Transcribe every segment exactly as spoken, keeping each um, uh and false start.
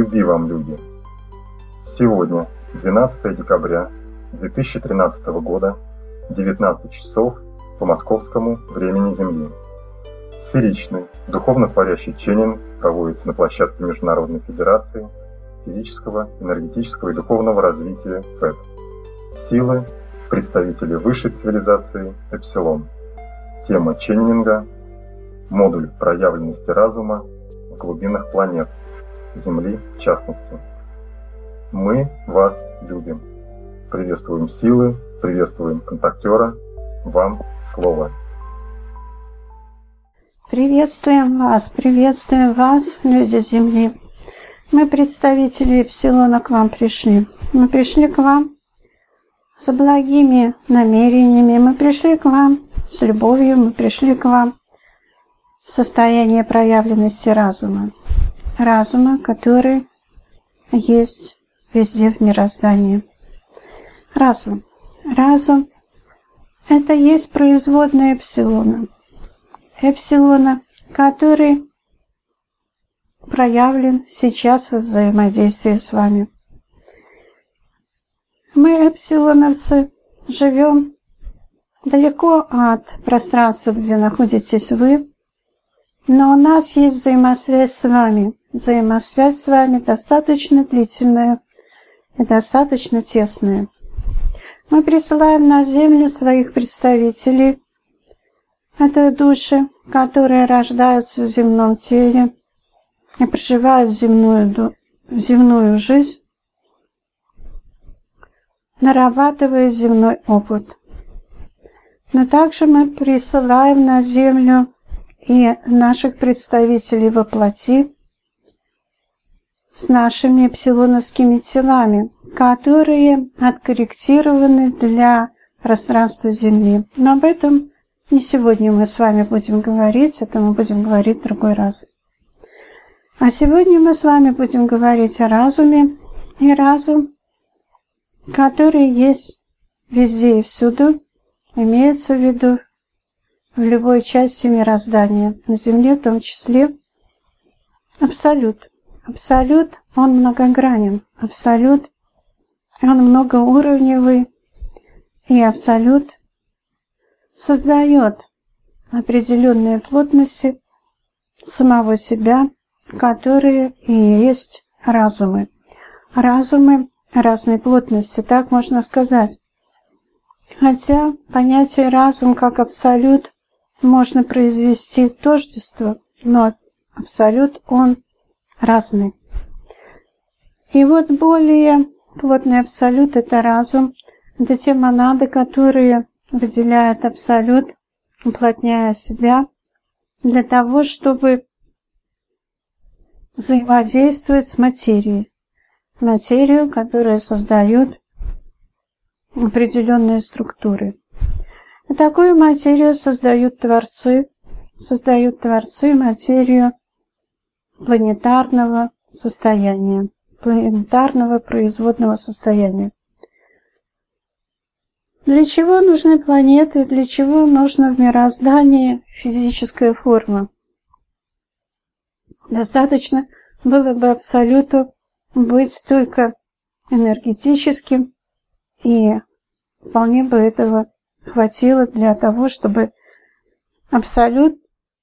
Любви вам, люди! Сегодня, двенадцатое декабря две тысячи тринадцатого года, девятнадцать часов по московскому времени Земли. Сферичный, духовно-творящий ченнинг проводится на площадке Международной Федерации физического, энергетического и духовного развития ФЭД. Силы, представители высшей цивилизации Эпсилон. Тема ченнинга – модуль проявленности разума в глубинах планет, Земли в частности. Мы вас любим. Приветствуем силы, приветствуем контактера. Вам слово. Приветствуем вас, приветствуем вас, люди Земли. Мы, представители Эпсилона, к вам пришли. Мы пришли к вам с благими намерениями, мы пришли к вам с любовью, мы пришли к вам в состояние проявленности разума. Разума, который есть везде в мироздании. Разум. Разум – это есть производная Эпсилона. Эпсилона, который проявлен сейчас во взаимодействии с вами. Мы, эпсилоновцы, живем далеко от пространства, где находитесь вы, но у нас есть взаимосвязь с вами. Взаимосвязь с вами достаточно длительная и достаточно тесная. Мы присылаем на Землю своих представителей. Это души, которые рождаются в земном теле и проживают земную, земную жизнь, нарабатывая земной опыт. Но также мы присылаем на Землю и наших представителей во плоти с нашими эпсилоновскими телами, которые откорректированы для пространства Земли. Но об этом не сегодня мы с вами будем говорить, это мы будем говорить в другой раз. А сегодня мы с вами будем говорить о разуме, и разум, который есть везде и всюду, имеется в виду в любой части мироздания, на Земле в том числе. Абсолют. Абсолют, он многогранен. Абсолют, он многоуровневый. И Абсолют создает определенные плотности самого себя, которые и есть разумы. Разумы разной плотности, так можно сказать. Хотя понятие разум как абсолют можно произвести тождество, но абсолют он разный. И вот более плотный абсолют – это разум, это те монады, которые выделяют абсолют, уплотняя себя, для того, чтобы взаимодействовать с материей. Материю, которая создает определенные структуры. И такую материю создают творцы, создают творцы материю планетарного состояния, планетарного производного состояния. Для чего нужны планеты, для чего нужна в мироздании физическая форма? Достаточно было бы абсолюту быть только энергетическим, и вполне бы этого хватило для того, чтобы абсолют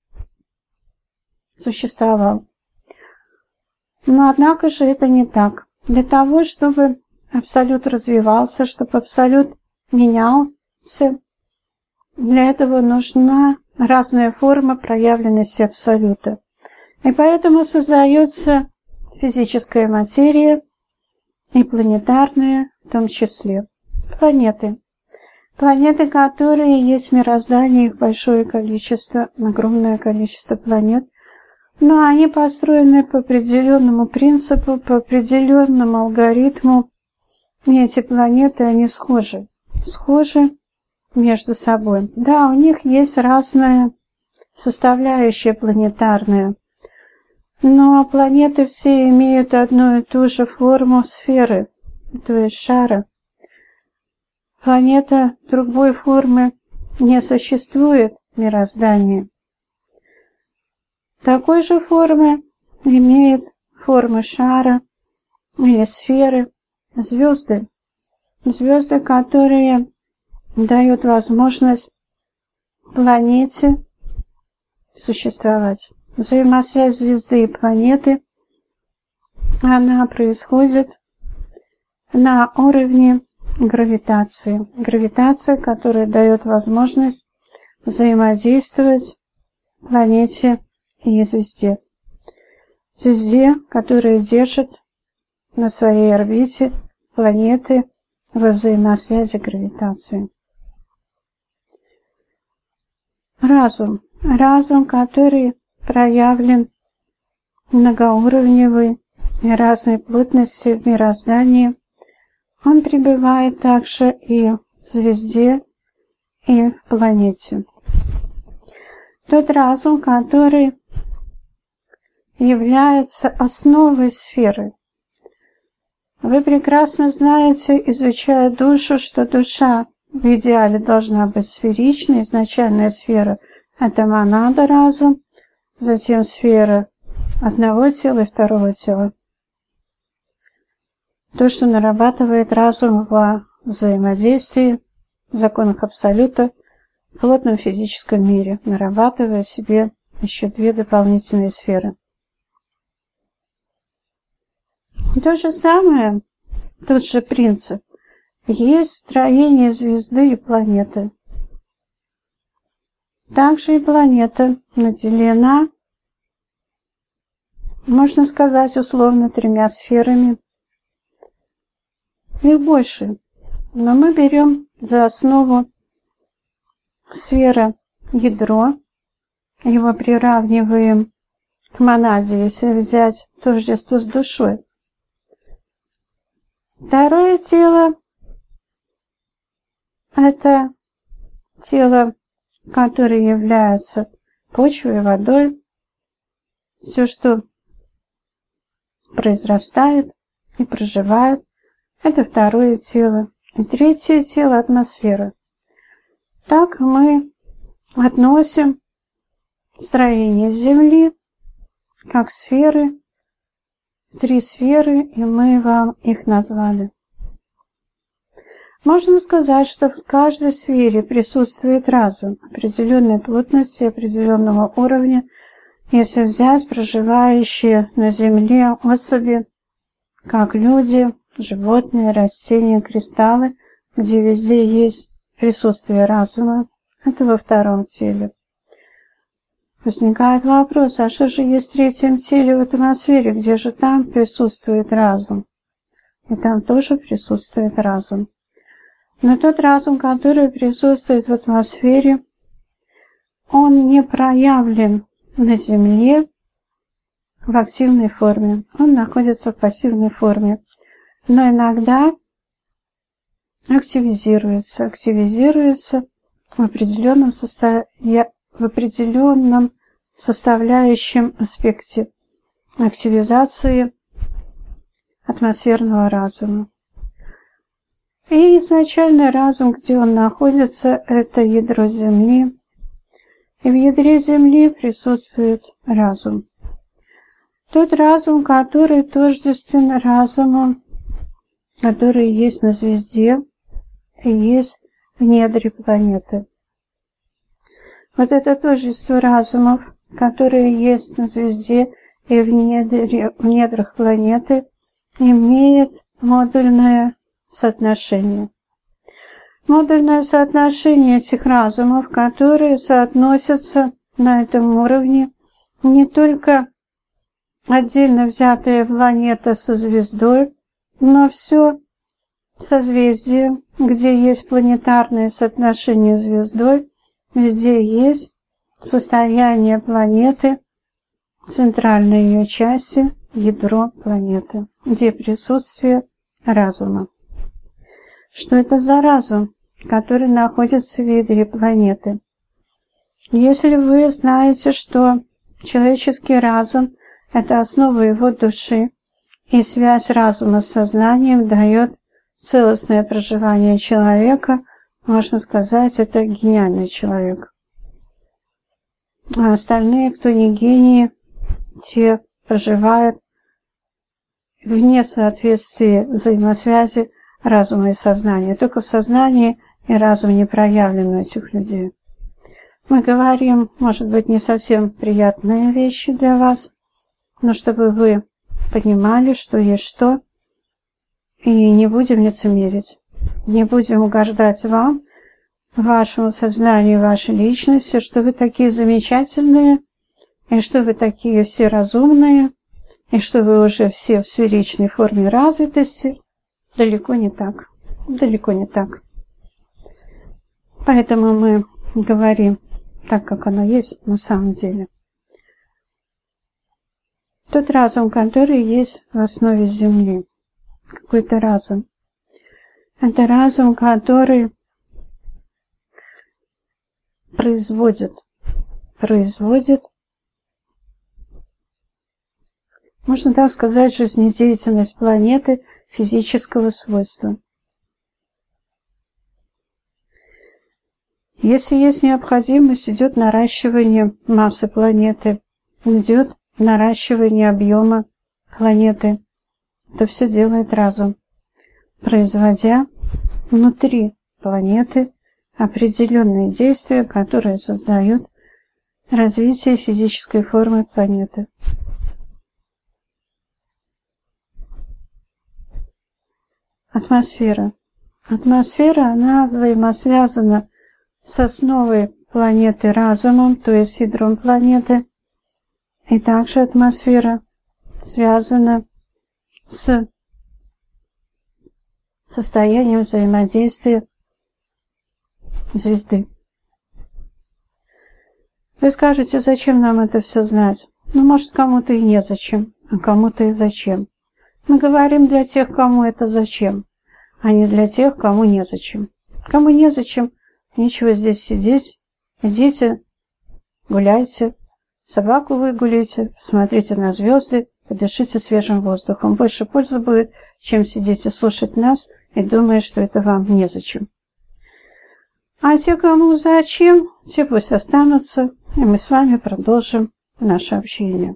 существовал. Но однако же это не так. Для того, чтобы абсолют развивался, чтобы абсолют менялся, для этого нужна разная форма проявленности абсолюта. И поэтому создается физическая материя и планетарная в том числе. Планеты. Планеты, которые есть в мироздании, их большое количество, огромное количество планет. Но они построены по определенному принципу, по определенному алгоритму. И эти планеты, они схожи. Схожи между собой. Да, у них есть разная составляющая планетарная. Но планеты все имеют одну и ту же форму сферы, то есть шара. Планета другой формы не существует в мироздании. Такой же формы имеет формы шара или сферы, звезды. Звезды, которые дают возможность планете существовать. Взаимосвязь звезды и планеты, она происходит на уровне гравитации. Гравитация, которая дает возможность взаимодействовать планете и звезде. Звезде, которая держит на своей орбите планеты во взаимосвязи гравитации. Разум. Разум, который проявлен многоуровневый и разной плотности в мироздании, он пребывает также и в звезде, и в планете. Тот разум, который является основой сферы. Вы прекрасно знаете, изучая душу, что душа в идеале должна быть сферичной. Изначальная сфера – это монада, разум, затем сфера одного тела и второго тела. То, что нарабатывает разум во взаимодействии, в законах Абсолюта, в плотном физическом мире, нарабатывая себе еще две дополнительные сферы. То же самое, тот же принцип, есть в строении звезды и планеты. Также и планета наделена, можно сказать, условно тремя сферами. Их больше, но мы берем за основу сфера ядро, его приравниваем к монаде, если взять тождество с душой. Второе тело – это тело, которое является почвой, водой, все, что произрастает и проживает, это второе тело. И третье тело – атмосфера. Так мы относим строение Земли как сферы, три сферы, и мы вам их назвали. Можно сказать, что в каждой сфере присутствует разум определенной плотности, определенного уровня. Если взять проживающие на Земле особи, как люди, животные, растения, кристаллы, где везде есть присутствие разума, это во втором теле. Возникает вопрос, а что же есть в третьем теле в атмосфере, где же там присутствует разум? И там тоже присутствует разум. Но тот разум, который присутствует в атмосфере, он не проявлен на Земле в активной форме. Он находится в пассивной форме. Но иногда активизируется, активизируется в определенном, состав... в определенном составляющем аспекте активизации атмосферного разума. И изначальный разум, где он находится, это ядро Земли. И в ядре Земли присутствует разум. Тот разум, который тождествен разуму, который есть на звезде и есть в недре планеты. Вот это тождество разумов, которые есть на звезде и в, недре, в недрах планеты, имеет модульное соотношение. Модульное соотношение этих разумов, которые соотносятся на этом уровне, не только отдельно взятая планета со звездой, но все созвездие, где есть планетарное соотношение с звездой, везде есть состояние планеты, центральной ее части, ядро планеты, где присутствие разума. Что это за разум, который находится в ядре планеты? Если вы знаете, что человеческий разум – это основа его души, и связь разума с сознанием дает целостное проживание человека, можно сказать, это гениальный человек. А остальные, кто не гении, те проживают вне соответствия взаимосвязи разума и сознания. Только в сознании и разум не проявлен у этих людей. Мы говорим, может быть, не совсем приятные вещи для вас, но чтобы вы понимали, что есть что, и не будем лицемерить, не будем угождать вам, вашему сознанию, вашей личности, что вы такие замечательные, и что вы такие все разумные, и что вы уже все в сферичной форме развитости. Далеко не так. Далеко не так. Поэтому мы говорим так, как оно есть на самом деле. Тот разум, который есть в основе Земли. Какой-то разум. Это разум, который производит, производит, можно так сказать, жизнедеятельность планеты физического свойства. Если есть необходимость, идет наращивание массы планеты, идет наращивание объема планеты, то все делает разум, производя внутри планеты определенные действия, которые создают развитие физической формы планеты. Атмосфера. Атмосфера, она взаимосвязана с основой планеты разумом, то есть ядром планеты. И также атмосфера связана с состоянием взаимодействия звезды. Вы скажете, зачем нам это все знать? Ну, может, кому-то и незачем, а кому-то и зачем. Мы говорим для тех, кому это зачем, а не для тех, кому незачем. Кому незачем, нечего здесь сидеть. Идите, гуляйте, собаку выгуляйте, смотрите на звезды, подышите свежим воздухом. Больше пользы будет, чем сидеть и слушать нас и думая, что это вам незачем. А те, кому зачем, те пусть останутся, и мы с вами продолжим наше общение.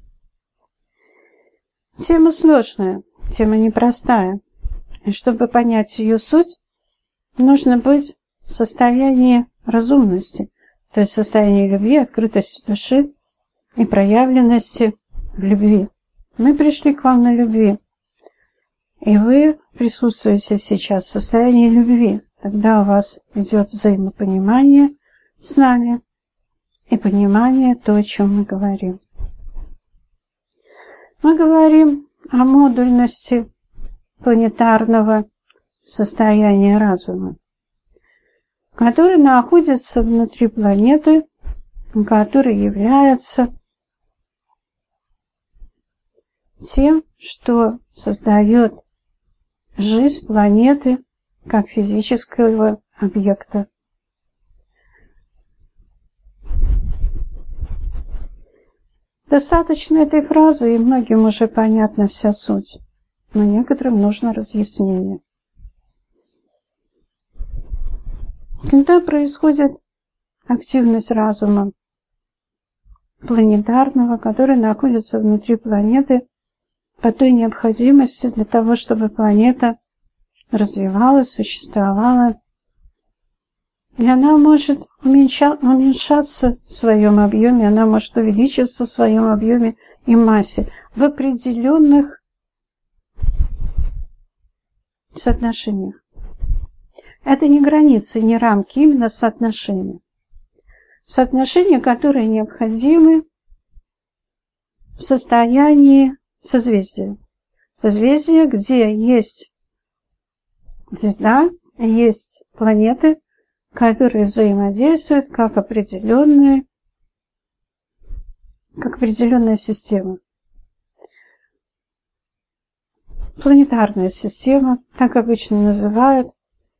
Тема сложная, тема непростая. И чтобы понять ее суть, нужно быть в состоянии разумности, то есть в состоянии любви, открытости души и проявленности в любви. Мы пришли к вам на любви, и вы присутствуете сейчас в состоянии любви. Тогда у вас идет взаимопонимание с нами и понимание то, о чем мы говорим. Мы говорим о модульности планетарного состояния разума, который находится внутри планеты, который является тем, что создает жизнь планеты как физического объекта. Достаточно этой фразы, и многим уже понятна вся суть, но некоторым нужно разъяснение. Когда происходит активность разума планетарного, который находится внутри планеты, по той необходимости для того, чтобы планета развивалась, существовала, и она может уменьша, уменьшаться в своем объеме, она может увеличиться в своем объеме и массе в определенных соотношениях. Это не границы, не рамки, именно соотношения. Соотношения, которые необходимы в состоянии созвездия. Созвездие, где есть звезда, есть планеты, которые взаимодействуют как определенные, как определенная система. Планетарная система, так обычно называют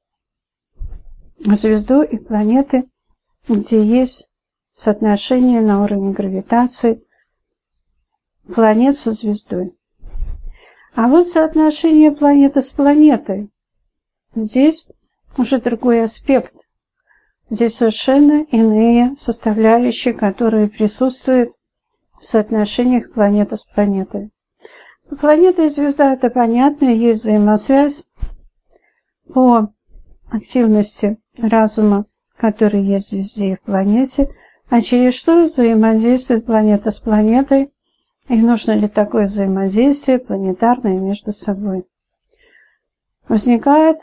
звезду и планеты, где есть соотношение на уровне гравитации планет со звездой. А вот соотношение планеты с планетой. Здесь уже другой аспект. Здесь совершенно иные составляющие, которые присутствуют в соотношениях планеты с планетой. Планета и звезда – это понятно, есть взаимосвязь по активности разума, который есть в звезде и в планете, а через что взаимодействует планета с планетой, и нужно ли такое взаимодействие планетарное между собой. Возникает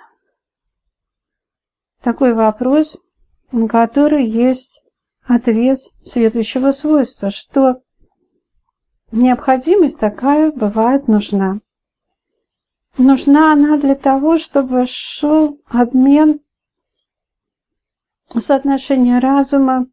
такой вопрос, на который есть ответ следующего свойства, что необходимость такая бывает нужна. Нужна она для того, чтобы шел обмен соотношения разума,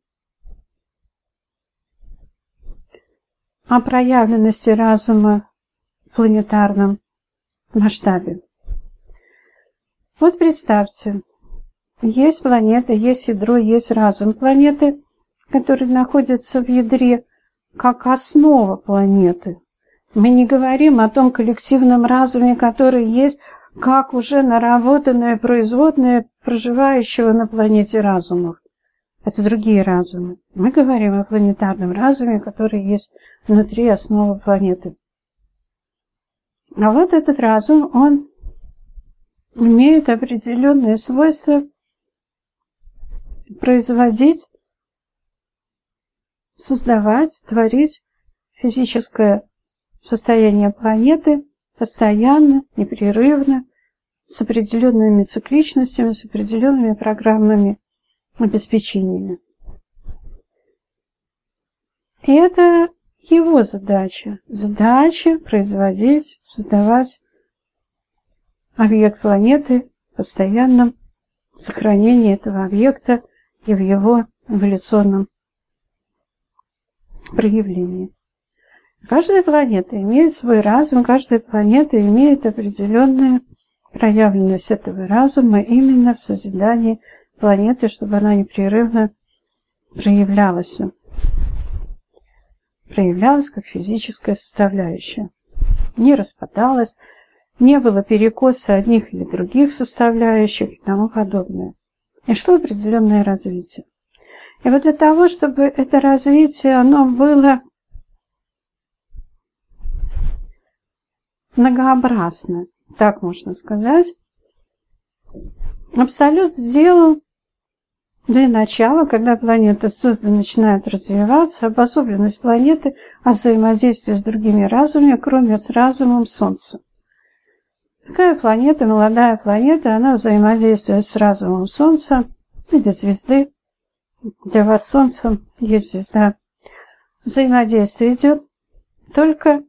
о проявленности разума в планетарном масштабе. Вот представьте, есть планета, есть ядро, есть разум планеты, который находится в ядре как основа планеты. Мы не говорим о том коллективном разуме, который есть как уже наработанное производное проживающего на планете разумов. Это другие разумы. Мы говорим о планетарном разуме, который есть внутри основы планеты. А вот этот разум, он имеет определенные свойства производить, создавать, творить физическое состояние планеты постоянно, непрерывно, с определенными цикличностями, с определенными программными обеспечениями. И это его задача. Задача производить, создавать объект планеты в постоянном сохранении этого объекта и в его эволюционном проявлении. Каждая планета имеет свой разум, каждая планета имеет определенную проявленность этого разума именно в созидании планеты, чтобы она непрерывно проявлялась. Проявлялась как физическая составляющая. Не распадалась, не было перекоса одних или других составляющих и тому подобное. И шло определенное развитие. И вот для того, чтобы это развитие, оно было многообразно, так можно сказать, Абсолют сделал для начала, когда планета создана, начинает развиваться, обособленность планеты от взаимодействия с другими разумами, кроме с разумом Солнца. Такая планета, молодая планета, она взаимодействует с разумом Солнца или звезды. Для вас Солнце есть звезда. Взаимодействие идет только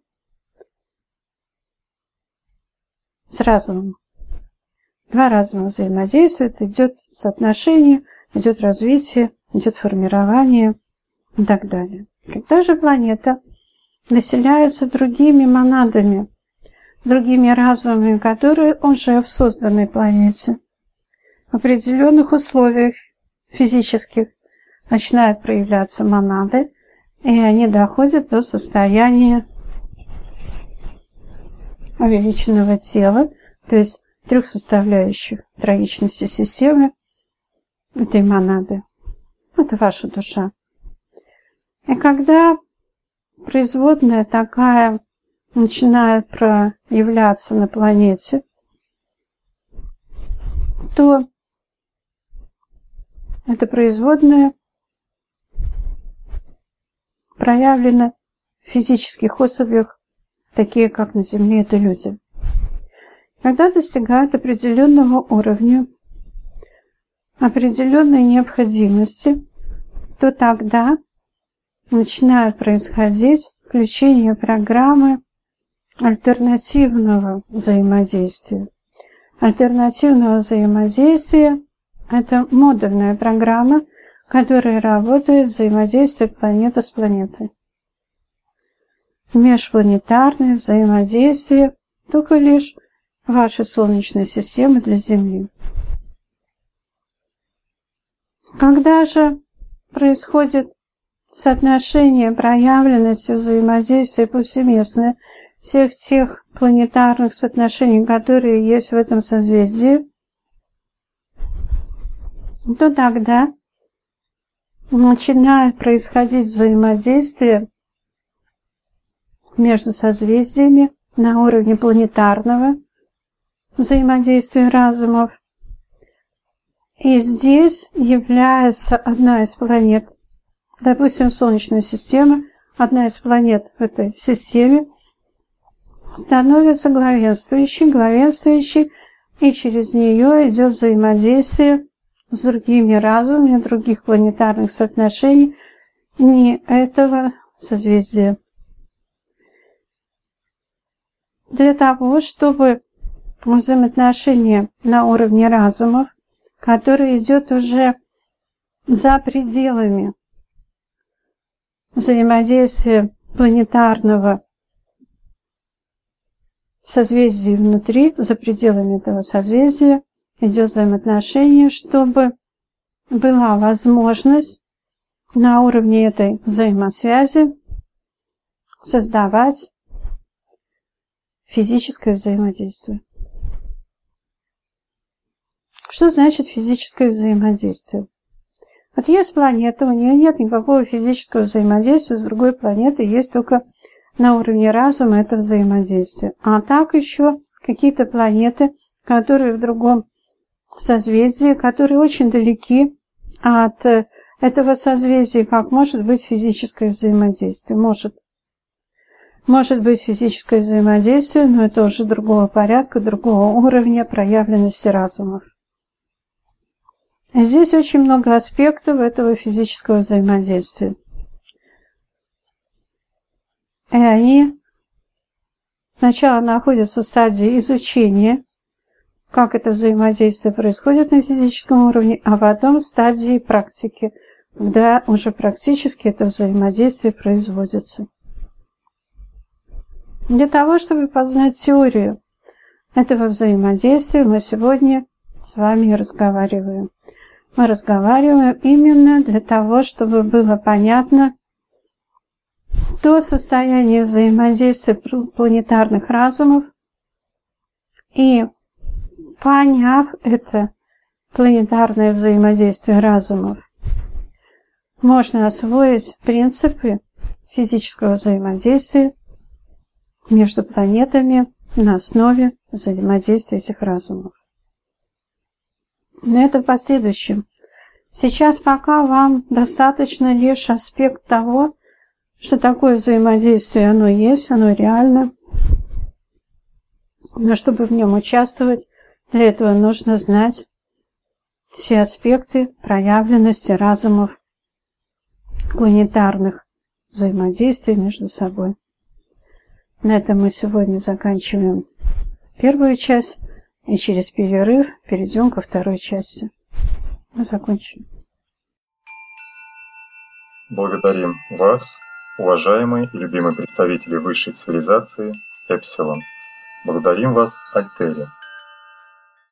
с разумом. Два разума взаимодействуют, идет соотношение, идет развитие, идет формирование и так далее. Когда же планета населяется другими монадами, другими разумами, которые уже в созданной планете, в определенных условиях физических начинают проявляться монады, и они доходят до состояния увеличенного тела, то есть трех составляющих троичности системы этой монады. Это ваша душа. И когда производная такая начинает проявляться на планете, то эта производная проявлена в физических особях, такие как на Земле это люди. Когда достигают определенного уровня, определенной необходимости, то тогда начинает происходить включение программы альтернативного взаимодействия. Альтернативного взаимодействия – это модульная программа, которая работает взаимодействие планеты с планетой. Межпланетарное взаимодействие только лишь вашей Солнечной системы для Земли. Когда же происходит соотношение проявленности взаимодействия повсеместное всех тех планетарных соотношений, которые есть в этом созвездии, то тогда начинает происходить взаимодействие между созвездиями на уровне планетарного взаимодействия разумов. И здесь является одна из планет, допустим, Солнечная система, одна из планет в этой системе становится главенствующей, главенствующей, и через нее идет взаимодействие с другими разумами, других планетарных соотношений не этого созвездия. Для того, чтобы взаимоотношения на уровне разумов, который идет уже за пределами взаимодействия планетарного в созвездии внутри, за пределами этого созвездия идет взаимоотношение, чтобы была возможность на уровне этой взаимосвязи создавать физическое взаимодействие. Что значит физическое взаимодействие? Вот есть планета, у нее нет никакого физического взаимодействия с другой планетой, есть только на уровне разума это взаимодействие. А так еще какие-то планеты, которые в другом созвездии, которые очень далеки от этого созвездия, как может быть физическое взаимодействие? Может. Может быть физическое взаимодействие, но это уже другого порядка, другого уровня проявленности разумов. Здесь очень много аспектов этого физического взаимодействия. И они сначала находятся в стадии изучения, как это взаимодействие происходит на физическом уровне, а потом в стадии практики, когда уже практически это взаимодействие производится. Для того, чтобы познать теорию этого взаимодействия, мы сегодня с вами разговариваем. Мы разговариваем именно для того, чтобы было понятно то состояние взаимодействия планетарных разумов, и, поняв это планетарное взаимодействие разумов, можно освоить принципы физического взаимодействия между планетами на основе взаимодействия этих разумов. Но это в последующем. Сейчас пока вам достаточно лишь аспект того, что такое взаимодействие, оно есть, оно реально. Но чтобы в нем участвовать, для этого нужно знать все аспекты проявленности разумов планетарных взаимодействий между собой. На этом мы сегодня заканчиваем первую часть, и через перерыв перейдем ко второй части. Мы закончим. Благодарим вас, уважаемые и любимые представители высшей цивилизации Эпсилон. Благодарим вас, Альтери.